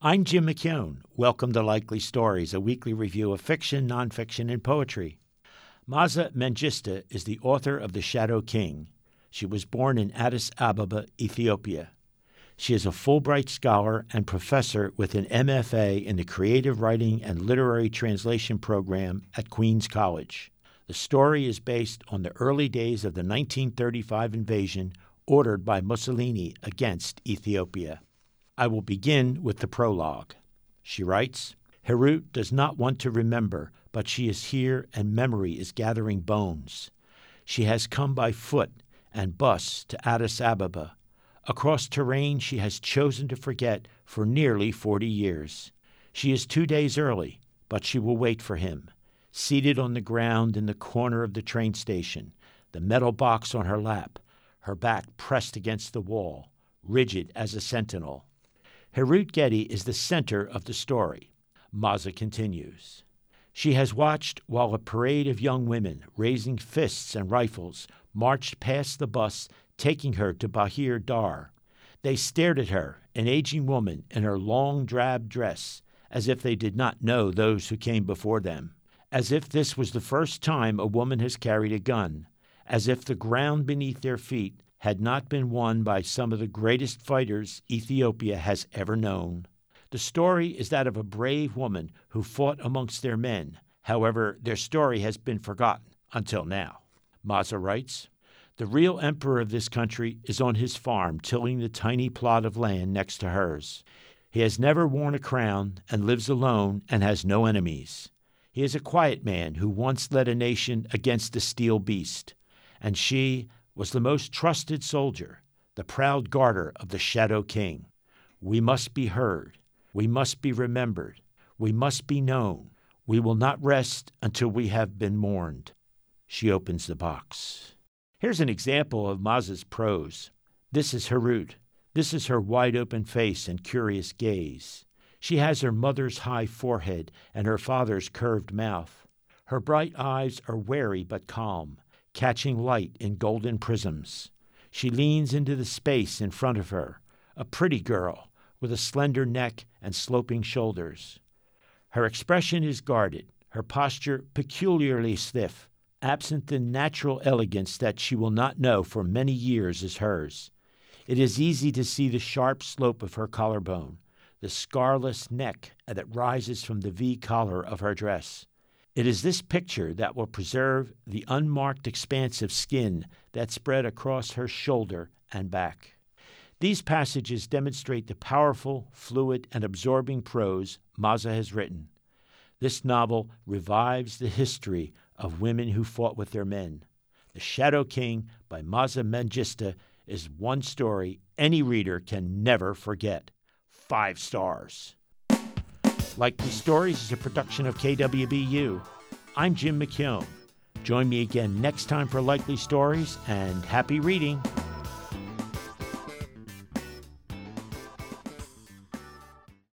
I'm Jim McKeown. Welcome to Likely Stories, a weekly review of fiction, nonfiction, and poetry. Mahsa Mengiste is the author of The Shadow King. She was born in Addis Ababa, Ethiopia. She is a Fulbright scholar and professor with an MFA in the Creative Writing and Literary Translation program at Queens College. The story is based on the early days of the 1935 invasion ordered by Mussolini against Ethiopia. I will begin with the prologue. She writes, Herut does not want to remember, but she is here and memory is gathering bones. She has come by foot and bus to Addis Ababa. Across terrain she has chosen to forget for nearly 40 years. She is 2 days early, but she will wait for him, seated on the ground in the corner of the train station, the metal box on her lap, her back pressed against the wall, rigid as a sentinel. Herut Getty is the center of the story. Mahsa continues. She has watched while a parade of young women, raising fists and rifles, marched past the bus, taking her to Bahir Dar. They stared at her, an aging woman in her long drab dress, as if they did not know those who came before them, as if this was the first time a woman has carried a gun, as if the ground beneath their feet had not been won by some of the greatest fighters Ethiopia has ever known. The story is that of a brave woman who fought amongst their men. However, their story has been forgotten until now. Mahsa writes, the real emperor of this country is on his farm tilling the tiny plot of land next to hers. He has never worn a crown and lives alone and has no enemies. He is a quiet man who once led a nation against the steel beast, and she was the most trusted soldier, the proud garter of the Shadow King. We must be heard. We must be remembered. We must be known. We will not rest until we have been mourned. She opens the box. Here's an example of Mahsa's prose. This is Herut. This is her wide-open face and curious gaze. She has her mother's high forehead and her father's curved mouth. Her bright eyes are wary but calm, catching light in golden prisms. She leans into the space in front of her, a pretty girl with a slender neck and sloping shoulders. Her expression is guarded, her posture peculiarly stiff, absent the natural elegance that she will not know for many years is hers. It is easy to see the sharp slope of her collarbone, the scarless neck that rises from the V-collar of her dress. It is this picture that will preserve the unmarked expanse of skin that spread across her shoulder and back. These passages demonstrate the powerful, fluid, and absorbing prose Mahsa has written. This novel revives the history of women who fought with their men. The Shadow King by Mahsa Mengiste is one story any reader can never forget. 5 stars. Likely Stories is a production of KWBU. I'm Jim McKeown. Join me again next time for Likely Stories, and happy reading.